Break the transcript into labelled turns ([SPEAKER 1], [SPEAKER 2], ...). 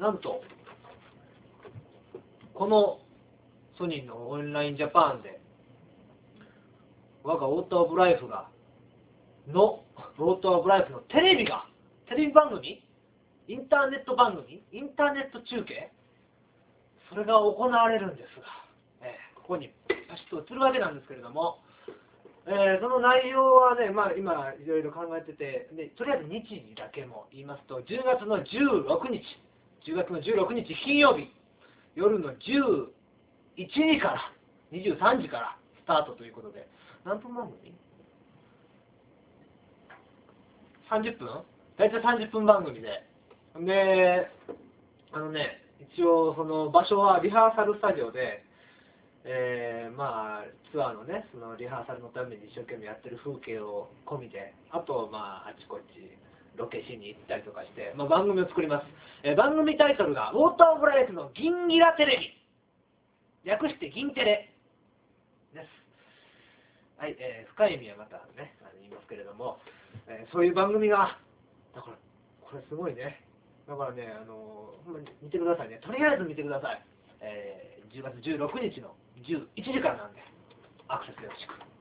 [SPEAKER 1] なんと、このソニーのオンラインジャパンで、我がウォーターオブライフのテレビ番組、インターネット番組、インターネット中継、それが行われるんですが、ここにパシッと映るわけなんですけれども、その内容はね、今いろいろ考えてて、でとりあえず日時だけも言いますと、10月の16日金曜日、夜の11時から23時からスタートということで、何分番組 ?30 分大体30分番組で。で、一応その場所はリハーサルスタジオで、ツアーのね、そのリハーサルのために一生懸命やってる風景を込みで、あと、あちこちロケしに行ったりとかして、番組を作ります。番組タイトルが、ウォーターオブライフの銀ギラテレビ。略して銀テレです。はい、深い意味はまたね、言いますけれども、そういう番組が、だから、これすごいね。だからね、ほんまに見てくださいね。とりあえず見てください。10月16日の11時からなんで、アクセスよろしく。